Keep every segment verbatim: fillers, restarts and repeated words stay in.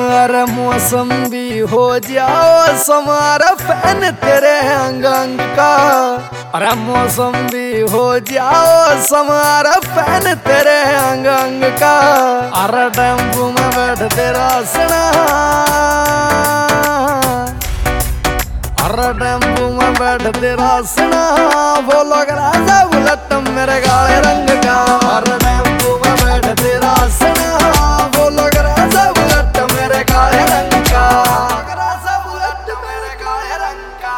अरे मौसम भी हो जाओ समारा फैन तेरे अंग अंग का। अरे मौसम भी हो जाओ समारा फैन तेरे अंग अंग का। अरे टेम्पू में बैठ तेरा सना, अरे टेम्पू में बैठ तेरा सना, बोलो राजा बुलेट मेरे काले रंग का। अरे टेम्पू में बैठ तेरा सना, बोलो राजा बुलेट मेरे काले रंग का। राजा बुलेट मेरे काले रंग का।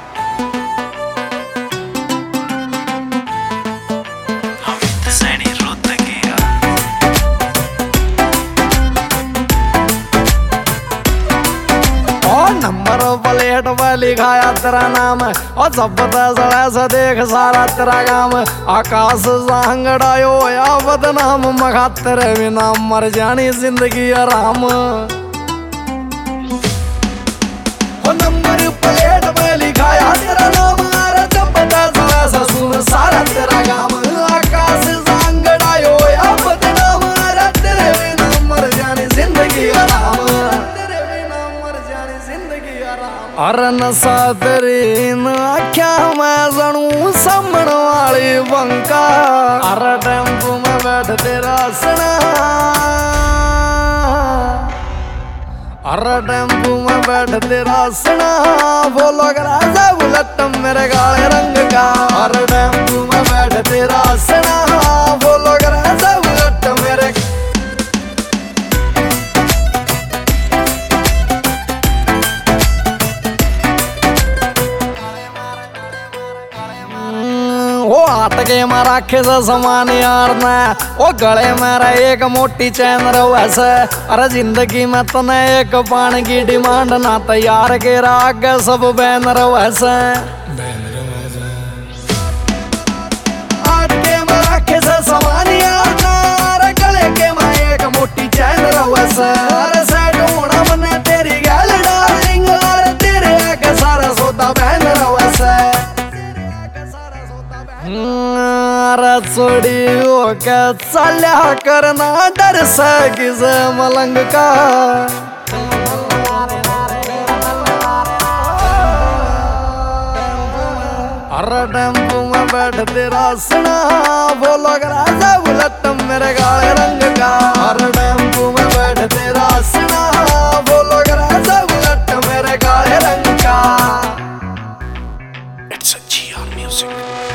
नंबर प्लेट पे लिखाया तेरा नाम, और सब सड़ा से देख सारा तेरा काम। आकाश सांगड़ायो या बदनाम, मखा तेरे बिना मर जानी जिंदगी आराम। नंबर प्लेट पे लिखाया तेरा नाम, अरे सब सड़ा से सुन सारा तेरा काम। आकाश सांगड़ायो या बदनाम, अरे तेरे बिना मर जानी जिंदगी आराम। अरे नशा तेरी आख्या मैं जनू समण वाली बंका। अरे टेम्पू में बैठ तेरा सना, अरे टेम्पू में बैठ तेरा सना, बोलो राजा बुलेट मेरे काले रंग का। अरे टेम्पू में बैठ तेरा सना, बोलो राजा बुलेट मेरे। ओ हाथ के मारा से समान यार ना, ओ गले मेरा एक मोटी चैन वैसे। अरे जिंदगी में तने एक पान की डिमांड ना, तैयार के राग सब बैनर वैसे। हाथ के मारा से समान यार ना, अरे गले के में एक मोटी चैन वैसे। अरे सेट होना मने तेरी गैल डार्लिंग, अरे तेरे आगे सारा सोता बैनर वैसे। रसोड़ी होके चल्या करना डर से किस मलंग का। अरे टेम्पू में बैठ तेरा सना, बोलो राजा बुलेट मेरे काले रंग का। अरे टेम्पू में बैठ तेरा सना, बोलो राजा बुलेट मेरे काले रंग का। It's a G R Music.